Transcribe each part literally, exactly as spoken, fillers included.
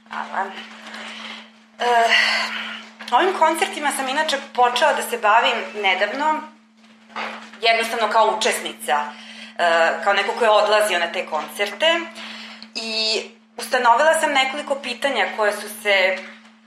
Hvala. E, ovim koncertima sam inače počela da se bavim nedavno, jednostavno kao učesnica, e, kao neko ko je odlazio na te koncerte i ustanovila sam nekoliko pitanja koje su se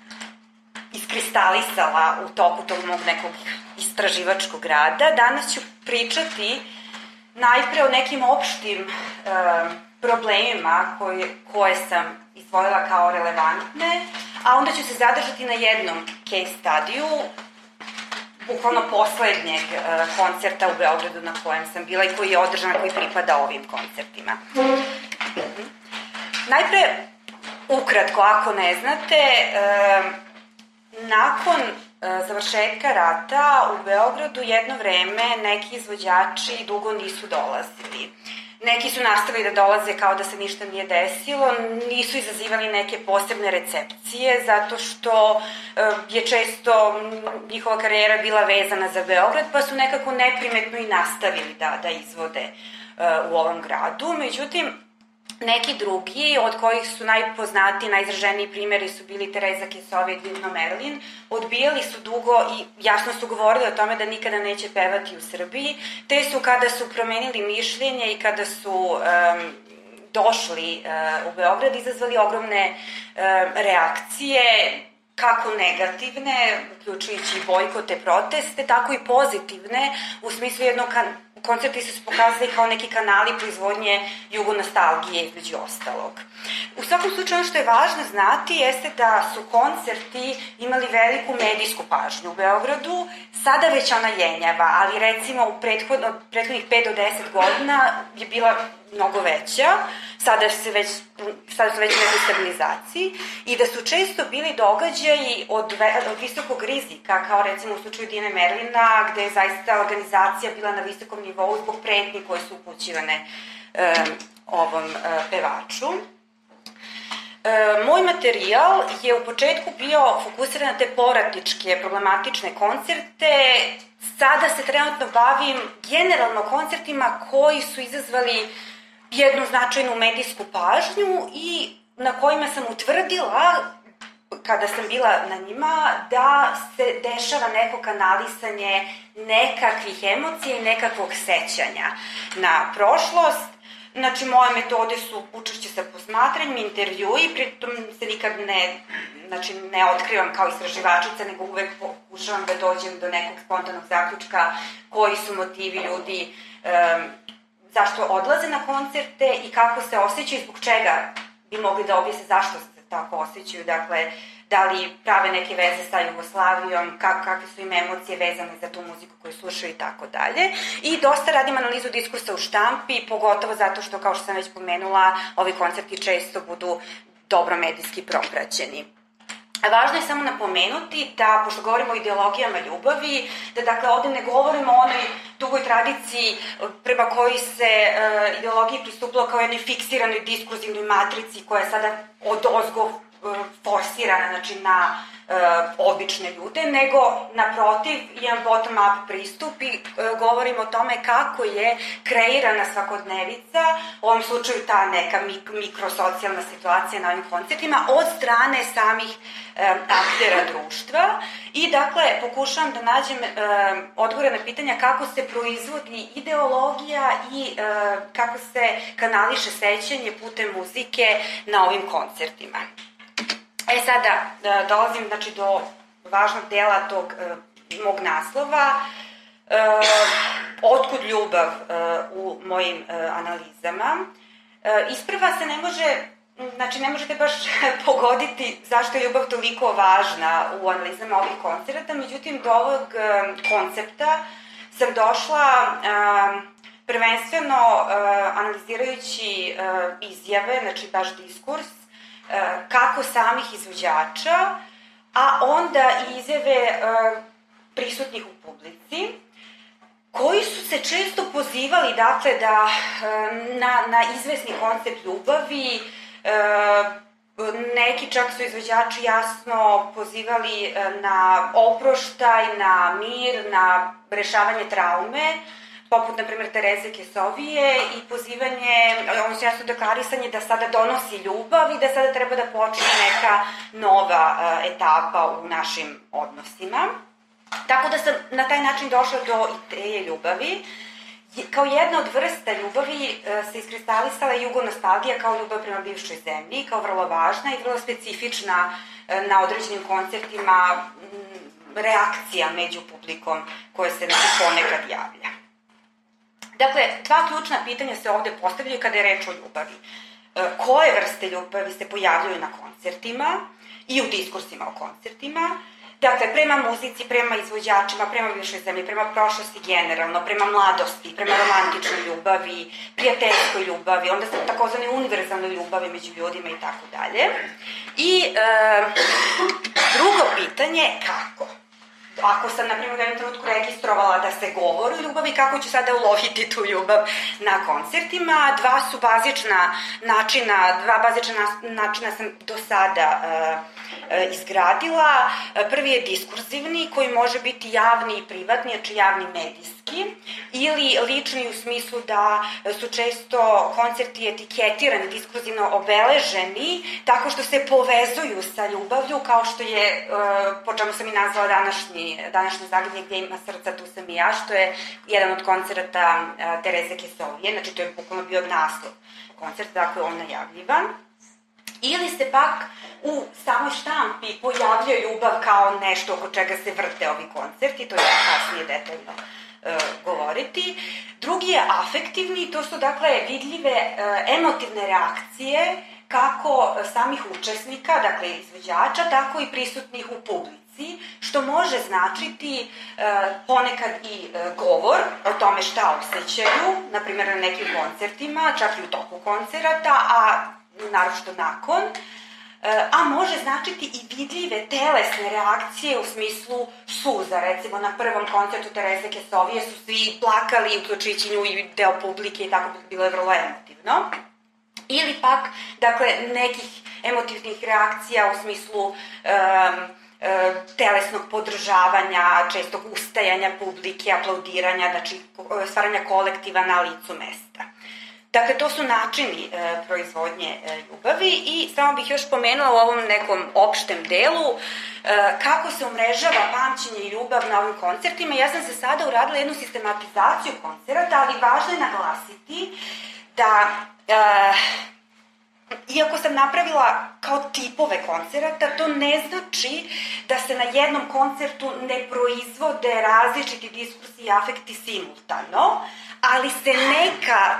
iskristalisala u toku tog mog nekog istraživačkog rada. Danas ću pričati najpre o nekim opštim e, problemima koje, koje sam izdvojila kao relevantne, a onda ću se zadržati na jednom case studiju, bukvalno poslednjeg e, koncerta u Beogradu na kojem sam bila i koji je održan, koji pripada ovim koncertima. Mm-hmm. Najpre, ukratko, ako ne znate, e, nakon e, završetka rata u Beogradu jedno vreme neki izvođači dugo nisu dolazili. Neki su nastavili da dolaze kao da se ništa nije desilo, nisu izazivali neke posebne recepcije, zato što e, je često njihova karijera bila vezana za Beograd, pa su nekako neprimetno i nastavili da, da izvode e, u ovom gradu. Međutim, neki drugi, od kojih su najpoznatiji, najizraženiji primjeri su bili Tereza Kesovje i Divno Merlin, odbijali su dugo i jasno su govorili o tome da nikada neće pevati u Srbiji, te su kada su promenili mišljenje i kada su um, došli uh, u Beograd izazvali ogromne uh, reakcije, kako negativne, uključujući i bojkote, proteste, tako i pozitivne, u smislu jednog kan- koncerti su se pokazali kao neki kanali proizvodnje jugonostalgije, između ostalog. U svakom slučaju, ono što je važno znati jeste da su koncerti imali veliku medijsku pažnju u Beogradu, sada već ona jenjava, ali recimo u prethod, od prethodnih pet do deset godina je bila mnogo veća, sada, se već, sada su već u nekoj stabilizaciji, i da su često bili događaji od, od visokog rizika, kao recimo u slučaju Dine Merlina, gde je zaista organizacija bila na visokom nivou zbog pretnji koje su upućivane e, ovom e, pevaču. E, moj materijal je u početku bio fokusiran na te povratničke, problematične koncerte. Sada se trenutno bavim generalno koncertima koji su izazvali jednu značajnu medijsku pažnju i na kojima sam utvrdila, kada sam bila na njima, da se dešava neko kanalisanje nekakvih emocija i nekakvog sećanja na prošlost. Znači, moje metode su učešće sa posmatranjem, intervjui, pritom se nikad ne, znači, ne otkrivam kao istraživačica, nego uvek pokušavam da dođem do nekog spontanog zaključka koji su motivi ljudi, um, zašto odlaze na koncerte i kako se osjećaju, zbog čega bi mogli da objasne zašto se tako osjećaju, dakle, da li prave neke veze sa Jugoslavijom, kak, kakve su im emocije vezane za tu muziku koju slušaju i tako dalje. I dosta radim analizu diskursa u štampi, pogotovo zato što, kao što sam već pomenula, ovi koncerti često budu dobro medijski propraćeni. Važno je samo napomenuti da, pošto govorimo o ideologijama ljubavi, da dakle ovde ne govorimo o onoj dugoj tradiciji prema kojoj se e, ideologiji pristupilo kao jednoj fiksiranoj diskurzivnoj matrici koja je sada od ozgo forsirana, znači na e, obične ljude, nego naprotiv jedan bottom-up pristup i e, govorimo o tome kako je kreirana svakodnevica, u ovom slučaju ta neka mik mikrosocijalna situacija na ovim koncertima, od strane samih e, aktera društva. I dakle, pokušavam da nađem e, odgovore na pitanja kako se proizvodi ideologija i e, kako se kanališe sećanje putem muzike na ovim koncertima. E sada, dolazim znači, do važnog dela tog e, mog naslova. E, otkud ljubav e, u mojim e, analizama. E, isprva se ne može, znači ne možete baš pogoditi zašto je ljubav toliko važna u analizama ovih koncerta, međutim do ovog e, koncepta sam došla e, prvenstveno e, analizirajući e, izjave, znači baš diskurs, kako samih izvođača, a onda i izjave e, prisutnih u publici, koji su se često pozivali, dakle, da e, na, na izvesni koncept ljubavi, e, neki čak su izvođači jasno pozivali e, na oproštaj, na mir, na rešavanje traume. poput, na primjer, Tereze Kesovije i pozivanje, odnosno jasno deklarisanje da sada donosi ljubav i da sada treba da počne neka nova etapa u našim odnosima. Tako da sam na taj način došla do ideje ljubavi. Kao jedna od vrsta ljubavi se iskristalisala jugonostalgija kao ljubav prema bivšoj zemlji, kao vrlo važna i vrlo specifična na određenim koncertima reakcija među publikom koje se ponekad javlja. Dakle, dva ključna pitanja se ovde postavljaju kada je reč o ljubavi. Koje vrste ljubavi se pojavljaju na koncertima i u diskursima o koncertima? Dakle, prema muzici, prema izvođačima, prema bivšoj zemlji, prema prošlosti generalno, prema mladosti, prema romantičnoj ljubavi, prijateljskoj ljubavi, onda se takozvane univerzalnoj ljubavi među ljudima i tako dalje. I e, drugo pitanje, kako? Ako sam, na primjer, u jednom trenutku registrovala da se govori o ljubavi, kako ću sada uloviti tu ljubav na koncertima? Dva su bazična načina, dva bazična načina sam do sada uh, izgradila. Prvi je diskurzivni, koji može biti javni i privatni, znači javni medijski, ili lični u smislu da su često koncerti etiketirani, diskurzivno obeleženi, tako što se povezuju sa ljubavlju, kao što je, po čemu sam i nazvala današnji, današnje zagadnje Gdje ima srca, tu sam i ja, što je jedan od koncerata Tereze Kesovije, znači to je bukvalno bio naslov koncerta, dakle on najavljivan. Ili se pak u samoj štampi pojavlja ljubav kao nešto oko čega se vrte ovi koncerti, to je kasnije detaljno e, govoriti. Drugi je afektivni, to su dakle vidljive e, emotivne reakcije kako samih učesnika, dakle izvođača, tako i prisutnih u publici, što može značiti e, ponekad i e, govor o tome šta osjećaju, na primjer na nekim koncertima, čak i u toku koncerata, a naročito nakon, a može značiti i vidljive telesne reakcije u smislu suza. Recimo, na prvom koncertu Tereze Kesovije su svi plakali, uključujući nju i deo publike i tako bilo je vrlo emotivno. Ili pak, dakle, nekih emotivnih reakcija u smislu um, telesnog podržavanja, čestog ustajanja publike, aplaudiranja, znači stvaranja kolektiva na licu mesta. Dakle, to su načini e, proizvodnje e, ljubavi i samo bih još pomenula u ovom nekom opštem delu e, kako se umrežava pamćenje i ljubav na ovim koncertima. Ja sam se sada uradila jednu sistematizaciju koncerata, ali važno je naglasiti da, e, iako sam napravila kao tipove koncerata, to ne znači da se na jednom koncertu ne proizvode različiti diskursi i afekti simultano, ali se neka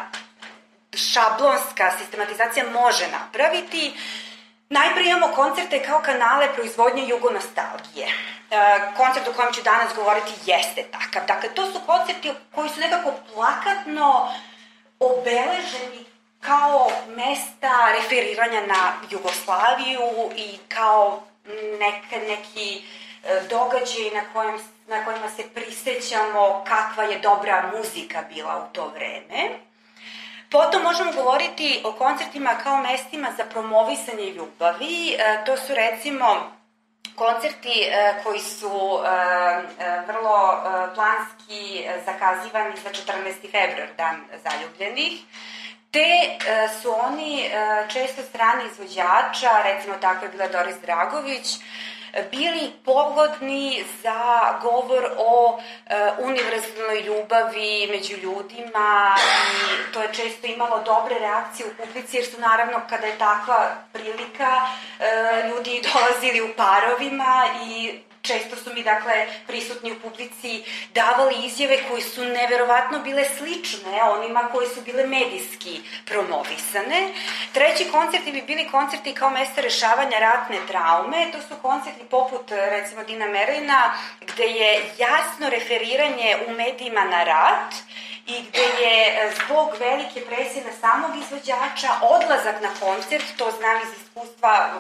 šablonska sistematizacija može napraviti. Najpre imamo koncerte kao kanale proizvodnje jugonostalgije. E, koncert o kojem ću danas govoriti jeste takav. Dakle, to su koncerti koji su nekako plakatno obeleženi kao mesta referiranja na Jugoslaviju i kao neka, neki događaj na, kojem, na kojima se prisjećamo kakva je dobra muzika bila u to vreme. Potom možemo govoriti o koncertima kao mestima za promovisanje ljubavi. E, to su recimo koncerti e, koji su e, e, vrlo e, planski zakazivani za četrnaesti februar, dan zaljubljenih. Te e, su oni e, često strane izvođača, recimo tako je bila Doris Dragović, bili pogodni za govor o e, univerzalnoj ljubavi među ljudima i to je često imalo dobre reakcije u publici jer su naravno kada je takva prilika e, ljudi dolazili u parovima i često su mi, dakle, prisutni u publici davali izjave koje su neverovatno bile slične onima koje su bile medijski promovisane. Treći koncerti bi bili koncerti kao mesta rešavanja ratne traume. To su koncerti poput, recimo, Dina Merlina, gde je jasno referiranje u medijima na rat i gde je zbog velike presije na samog izvođača odlazak na koncert, to znam iz iskustva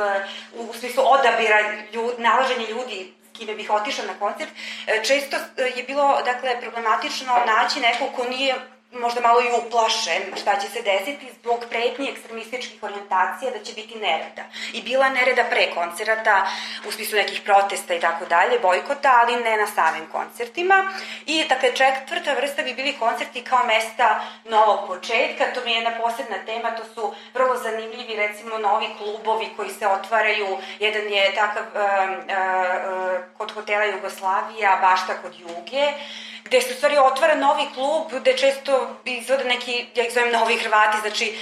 u smislu odabira ljudi, nalaženja ljudi s kime bih otišla na koncert, često je bilo, dakle, problematično naći nekog ko nije možda malo i uplašen šta će se desiti zbog pretnje ekstremističkih orijentacija da će biti nereda. I bila nereda pre koncerata, u smislu nekih protesta i tako dalje, bojkota, ali ne na samim koncertima. I, dakle, četvrta vrsta bi bili koncerti kao mesta novog početka, to mi je jedna posebna tema, to su vrlo zanimljivi, recimo, novi klubovi koji se otvaraju, jedan je takav uh, uh, kod hotela Jugoslavija, Bašta kod Juge, gde se u stvari otvara novi klub, gde često izvode neki, ja ih zovem novi Hrvati, znači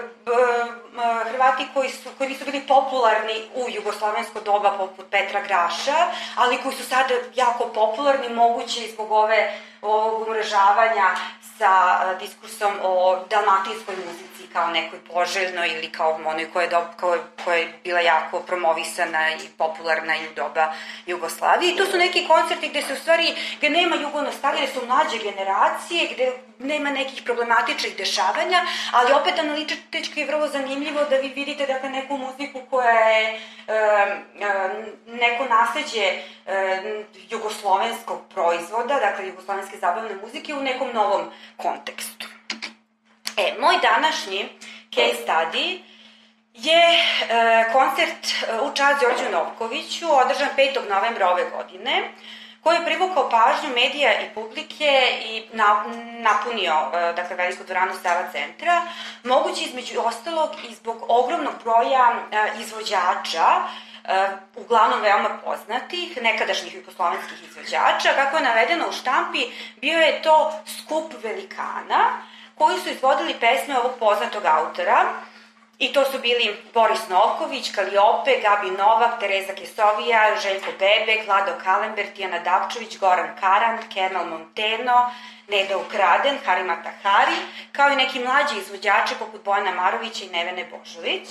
Hrvati koji, su, koji nisu bili popularni u jugoslovensko doba poput Petra Graša, ali koji su sada jako popularni, moguće i zbog ove, ovog umrežavanja sa diskursom o dalmatinskoj muzici kao nekoj poželjnoj ili kao onoj koja je, do, koja, koja je bila jako promovisana i popularna i u doba Jugoslavije. I to su neki koncerti gde se u stvari, gde nema jugonostalgije, gde su mlađe generacije, gde nema nekih problematičnih dešavanja, ali opet analitički je vrlo zanimljivo da vi vidite dakle, neku muziku koja je e, e, neko nasleđe e, jugoslovenskog proizvoda, dakle jugoslovenske zabavne muzike u nekom novom kontekstu. E, moj današnji case study je e, koncert u čast Đorđu Novkoviću, održan petog novembra ove godine, koji je privukao pažnju medija i publike i na, napunio dakle, veliku dvoranu Sava centra, moguće između ostalog i zbog ogromnog broja e, izvođača, e, uglavnom veoma poznatih, nekadašnjih jugoslovenskih izvođača. Kako je navedeno u štampi, bio je to skup velikana koji su izvodili pesme ovog poznatog autora. I to su bili Boris Novković, Kaliope, Gabi Novak, Tereza Kesovija, Željko Bebek, Vlado Kalember, Tijana Davčović, Goran Karand, Kernal Monteno, Neda Ukraden, Harima Tahari, kao i neki mlađi izvođači poput Bojana Marovića i Nevene Božović.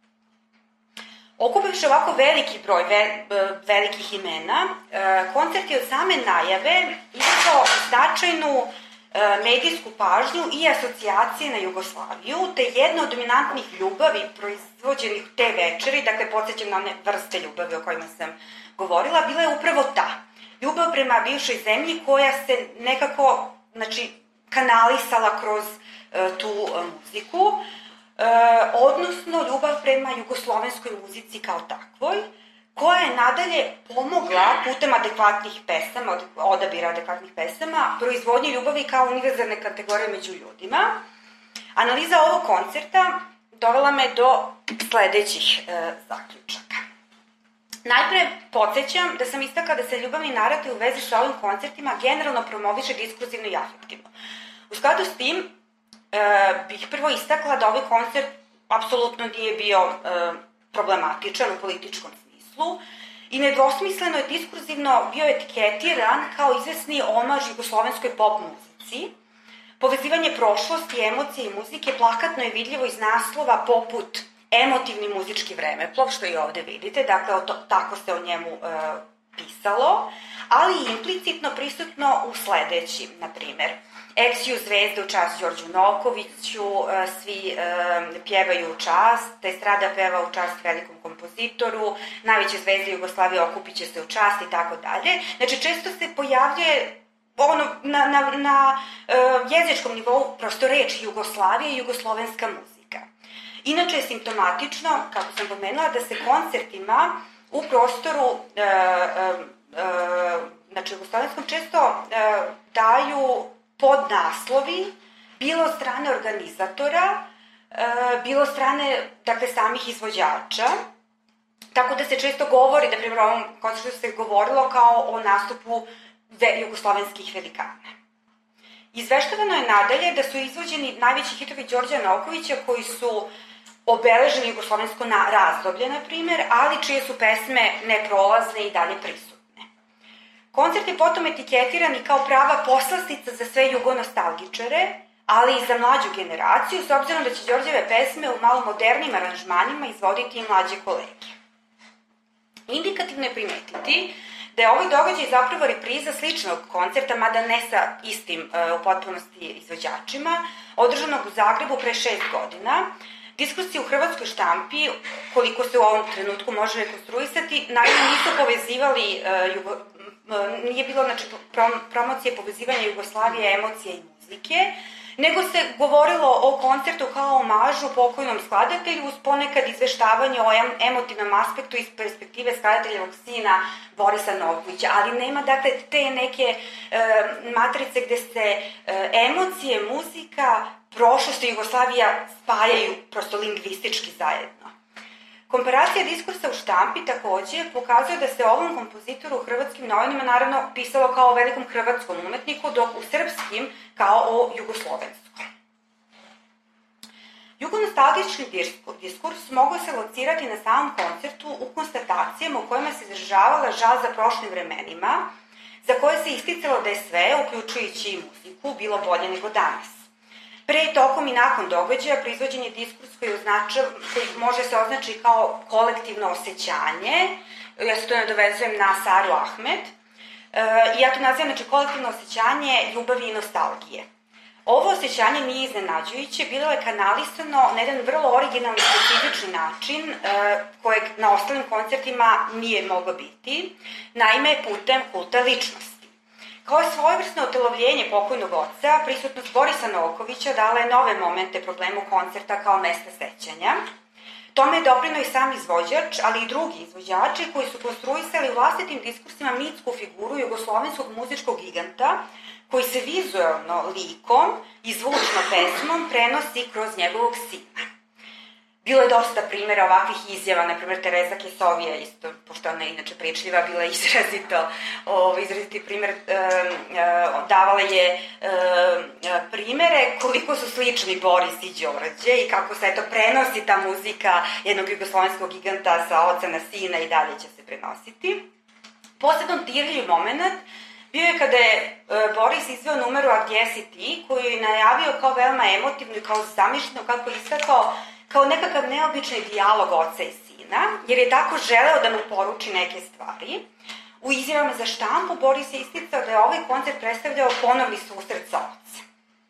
Okupivši ovako veliki broj ve, velikih imena, koncert je od same najave izazvao značajnu medijsku pažnju i asocijacije na Jugoslaviju, te jedna od dominantnih ljubavi proizvođenih te večeri, dakle podsjećam na one vrste ljubavi o kojima sam govorila, bila je upravo ta. Ljubav prema bivšoj zemlji koja se nekako, znači, kanalisala kroz uh, tu uh, muziku, uh, odnosno ljubav prema jugoslovenskoj muzici kao takvoj, koja je nadalje pomogla putem adekvatnih pesama, odabira adekvatnih pesama, proizvodnje ljubavi kao univerzalne kategorije među ljudima. Analiza ovog koncerta dovela me do sledećih e, zaključaka. Najpre podsjećam da sam istakla da se ljubavni narativ u vezi sa ovim koncertima generalno promoviše diskurzivno i afektivno. U skladu s tim e, bih prvo istakla da ovaj koncert apsolutno nije bio e, problematičan u političkom smislu i nedvosmisleno je diskurzivno bio etiketiran kao izvesni omaž jugoslovenskoj pop muzici. Povezivanje prošlosti, emocije i muzike plakatno je vidljivo iz naslova poput emotivni muzički vremeplov, što i ovde vidite, dakle o to, tako se o njemu e, pisalo, ali i implicitno prisutno u sledećim, na primer, Eksiju zvezde u čast Đorđu Novkoviću, svi e, pjevaju u čast, Estrada peva u čast velikom kompozitoru, najveće zvezde Jugoslavije okupit će se u čast i tako dalje. Znači, često se pojavljuje ono, na, na, na e, jezičkom nivou prosto reč Jugoslavije i jugoslovenska muzika. Inače je simptomatično, kako sam pomenula, da se koncertima u prostoru e, e, e, znači, jugoslovenskom često e, daju podnaslovi, bilo od strane organizatora, e, bilo od strane, dakle, samih izvođača, tako da se često govori, da primjer, o ovom koncertu se govorilo kao o nastupu jugoslovenskih velikana. Izveštavano je nadalje da su izvođeni najveći hitovi Đorđa Novkovića koji su obeležili jugoslovensko razdoblje, na primjer, ali čije su pesme neprolazne i dalje prisutne. Koncert je potom etiketiran i kao prava poslastica za sve jugonostalgičare, ali i za mlađu generaciju, s obzirom da će Đorđeve pesme u malo modernim aranžmanima izvoditi i mlađe kolege. Indikativno je primetiti da je ovaj događaj zapravo repriza sličnog koncerta, mada ne sa istim uh, u potpunosti izvođačima, održanog u Zagrebu pre šest godina. Diskusije u hrvatskoj štampi, koliko se u ovom trenutku može rekonstruisati, naravno nisu povezivali, uh, jugo, uh, nije bilo znači, prom, promocije povezivanja Jugoslavije, emocije i muzike, nego se govorilo o koncertu kao omažu pokojnom skladatelju uz ponekad izveštavanje o emotivnom aspektu iz perspektive skladateljevog sina Borisa Novakovića, ali nema dakle te neke e, matrice gde se e, emocije, muzika, prošlost i Jugoslavija spajaju prosto lingvistički zajedno. Komparacija diskursa u štampi takođe pokazuje da se ovom kompozitoru u hrvatskim novinama naravno pisalo kao o velikom hrvatskom umetniku, dok u srpskim kao o jugoslovenskom. Jugonostalgični diskurs mogao se locirati na samom koncertu u konstatacijama u kojima se izražavala žal za prošlim vremenima, za koje se isticalo da je sve, uključujući i muziku, bilo bolje nego danas. Pre, tokom i nakon događaja proizvođen je diskurs koji, označa, koji može se označi kao kolektivno osjećanje. Ja se to nadovezujem na Saru Ahmed. E, I ja to nazivam znači, kolektivno osjećanje ljubavi i nostalgije. Ovo osjećanje nije iznenađujuće, bilo je kanalisano na jedan vrlo originalni specifični način, e, kojeg na ostalim koncertima nije moglo biti, naime putem kulta ličnosti. Kao svojevrsno otelovljenje pokojnog oca, prisutnost Borisa Novakovića dala je nove momente problemu koncerta kao mesta sećanja. Tome je doprinao i sam izvođač, ali i drugi izvođači koji su konstruisali u vlastitim diskursima mitsku figuru jugoslovenskog muzičkog giganta, koji se vizualno likom i zvučno pesmom prenosi kroz njegovog sina. Bilo je dosta primjera ovakvih izjava, na primjer Tereza Kesovija, isto, pošto ona je inače pričljiva, bila je izrazito, o, izraziti primjer, e, e, davala je e, primjere koliko su slični Boris i Đorđe i kako se eto prenosi ta muzika jednog jugoslovenskog giganta sa oca na sina i dalje će se prenositi. Posebno dirljiv moment bio je kada je e, Boris izveo numeru A gdje si ti, koju je najavio kao veoma emotivnu i kao zamišljenu, kako je istakao, kao nekakav neobični dijalog oca i sina, jer je tako želeo da mu poruči neke stvari. U izjavama za štampu Boris je isticao da je ovaj koncert predstavljao ponovni susret sa ocem.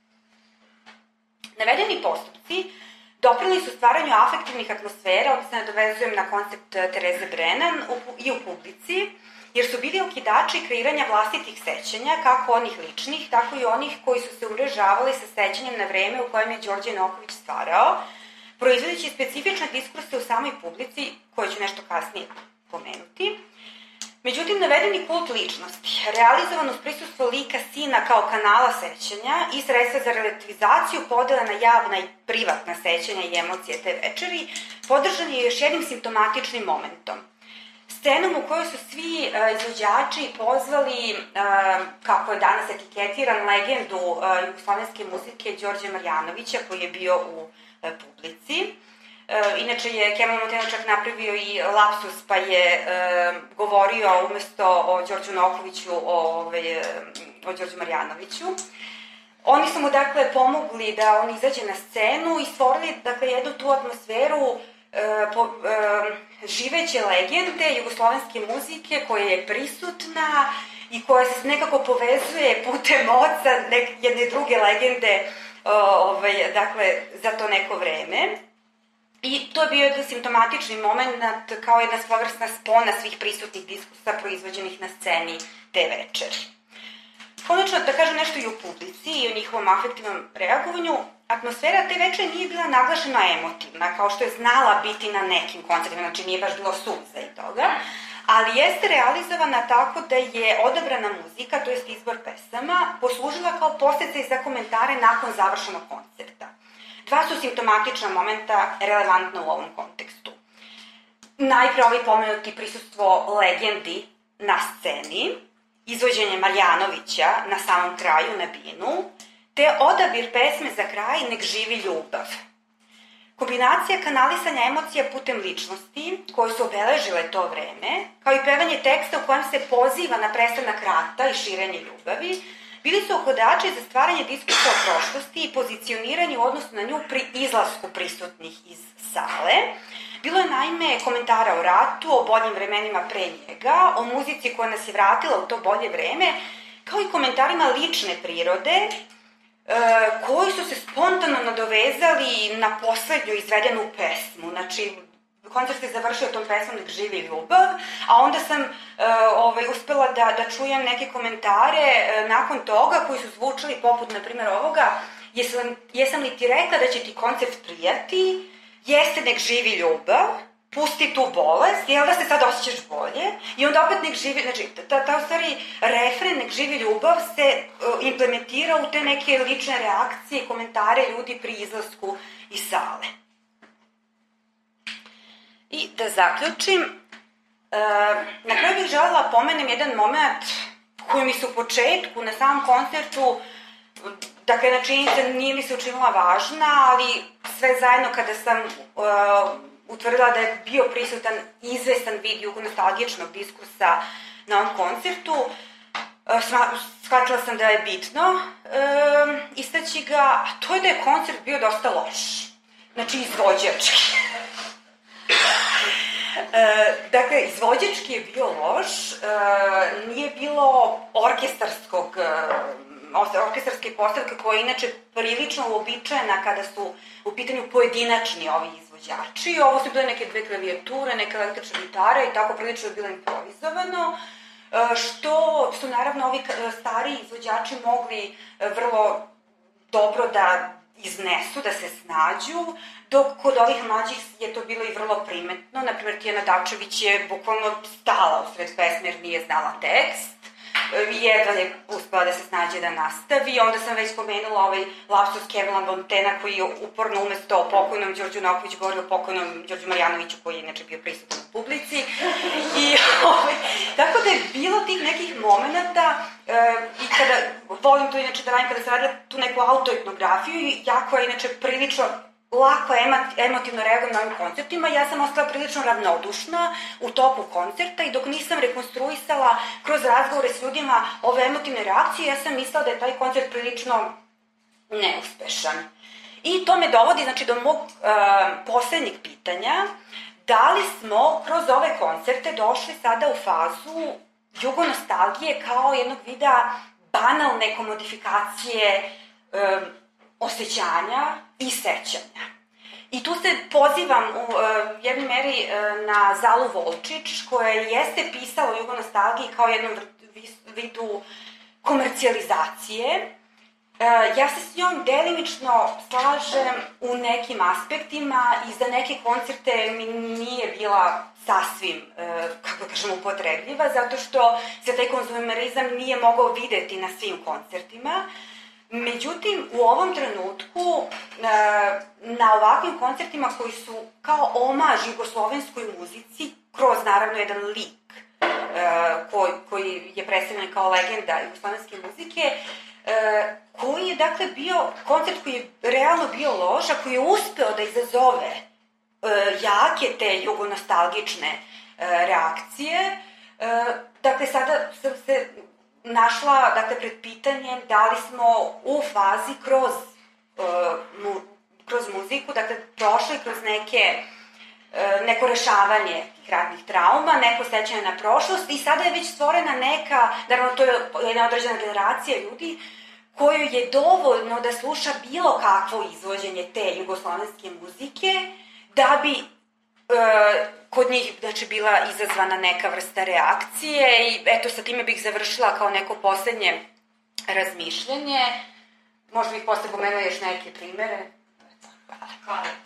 Navedeni postupci doprineli su stvaranju afektivnih atmosfera, ovdje se nadovezujem na koncept Tereze Brennan, i u publici, jer su bili okidači kreiranja vlastitih sećanja, kako onih ličnih, tako i onih koji su se umrežavali sa sećanjem na vreme u kojem je Đorđe Novaković stvarao, proizvodeći specifične diskurse u samoj publici, koje ću nešto kasnije pomenuti. Međutim, navedeni kult ličnosti, realizovan uz prisustvo lika sina kao kanala sećanja i sredstva za relativizaciju podela na javna i privatna sećanja i emocije te večeri, podržan je još jednim simptomatičnim momentom. Scenom u kojoj su svi uh, izvođači pozvali, uh, kako je danas etiketiran, legendu uh, jugoslovenske muzike Đorđe Marjanovića, koji je bio u uh, publici. Uh, inače je Kemal Moteno čak napravio i lapsus, pa je uh, govorio umesto o Đorđu Novakoviću o, ovaj, o Đorđu Marjanoviću. Oni su mu dakle pomogli da on izađe na scenu i stvorili dakle jednu tu atmosferu E, po, e, živeće legende jugoslovenske muzike koja je prisutna i koja se nekako povezuje putem oca nek, jedne druge legende o, ovaj, dakle, za to neko vreme. I to je bio jedan simptomatični moment kao jedna svojevrsna spona svih prisutnih diskursa proizvođenih na sceni te večeri. Konačno, da kažem nešto i o publici i o njihovom afektivnom reagovanju, atmosfera te večeri nije bila naglašeno emotivna, kao što je znala biti na nekim koncertima, znači nije baš bilo suza i toga, ali jeste realizovana tako da je odabrana muzika, to jest izbor pesama, poslužila kao podsticaj za komentare nakon završenog koncerta. Dva su simptomatična momenta relevantna u ovom kontekstu. Najpre ovaj pomenuti prisustvo legendi na sceni, izvođenje Marjanovića na samom kraju na binu, te odabir pesme za kraj Nek živi ljubav. Kombinacija kanalisanja emocija putem ličnosti, koje su obeležile to vreme, kao i pevanje teksta u kojem se poziva na prestanak rata i širenje ljubavi, bili su okodači za stvaranje diskursa o prošlosti i pozicioniranje u odnosu na nju pri izlasku prisutnih iz sale. Bilo je naime komentara o ratu, o boljim vremenima pre njega, o muzici koja nas je vratila u to bolje vreme, kao i komentarima lične prirode, e, koji su se spontano nadovezali na poslednju izvedenu pesmu. Znači, koncert se završio tom pesmom Nek živi ljubav, a onda sam e, ovaj, uspela da, da čujem neke komentare e, nakon toga koji su zvučali poput, na primjer, ovoga: jesam, jesam li ti rekla da će ti koncert prijati, jeste, nek živi ljubav, pusti tu bolest, jel da se sad osjećaš bolje, i onda opet nek živi, znači, ta, ta u stvari refren nek živi ljubav se uh, implementira u te neke lične reakcije i komentare ljudi pri izlasku iz sale. I da zaključim, uh, na kraju bih želela pomenem jedan moment koji mi se u početku, na samom koncertu, dakle, jedna činjenica nije mi se učinila važna, ali sve zajedno kada sam uh, utvrdila da je bio prisutan izvestan vid jugonostalgičnog diskursa na ovom koncertu, uh, shvatila sam da je bitno uh, istaći ga, a to je da je koncert bio dosta loš. Znači, izvođački. E, dakle, izvođački je bio loš, e, nije bilo orkestarskog, e, orkestarske postavke koja je inače prilično uobičajena kada su u pitanju pojedinačni ovi izvođači. Ovo su bile neke dve klavijature, neke električne gitare i tako prilično je bilo improvizovano, e, što su naravno ovi stariji izvođači mogli vrlo dobro da iznesu, da se snađu, dok kod ovih mlađih je to bilo i vrlo primetno. Naprimjer, Tijana Dačević je bukvalno stala u sred pesme jer nije znala tekst, jedva je uspela da se snađe da nastavi. Onda sam već spomenula ovaj lapsus Kevina Montena koji je uporno umesto o pokojnom Đorđu Noković govorio o pokojnom Đorđu Marjanoviću koji je inače bio prisutan u publici. I, ovaj, tako da je bilo tih nekih momenta e, i kada, volim to inače da radim kada se radila tu neku autoetnografiju i jako je inače prilično lako emotivno reagujem na ovim koncertima, ja sam ostala prilično ravnodušna u toku koncerta i dok nisam rekonstruisala kroz razgovore s ljudima ove emotivne reakcije, ja sam mislila da je taj koncert prilično neuspešan. I to me dovodi, znači, do mog uh, poslednjeg pitanja, da li smo kroz ove koncerte došli sada u fazu jugonostalgije kao jednog vida banalne komodifikacije um, osjećanja i sećanja. I tu se pozivam u uh, jednoj meri uh, na Zalu Volčić, koja jeste pisala o jugonostalgiji kao jednom vidu komercijalizacije. Uh, ja se s njom delimično slažem u nekim aspektima i za neke koncerte mi nije bila sasvim, uh, kako kažem, upotrebljiva, zato što se taj konzumerizam nije mogao videti na svim koncertima. Međutim, u ovom trenutku, na ovakvim koncertima koji su kao omaž jugoslovenskoj muzici, kroz naravno jedan lik koji, koji je predstavljen kao legenda jugoslovenske muzike, koji je dakle bio koncert koji je realno bio loš, a koji je uspeo da izazove jake te jugonostalgične reakcije. Dakle, sada sam se našla, dakle, pred pitanjem da li smo u fazi kroz, uh, mu, kroz muziku, dakle, prošli kroz neke, uh, neko rešavanje tih ratnih trauma, neko sećanje na prošlost i sada je već stvorena neka, naravno to je jedna određena generacija ljudi, koju je dovoljno da sluša bilo kakvo izvođenje te jugoslovenske muzike, da bi uh, kod njih, znači, bila izazvana neka vrsta reakcije i eto, sa time bih završila kao neko poslednje razmišljanje. Možda bih posle pomenula još neke primere. Hvala. Hvala.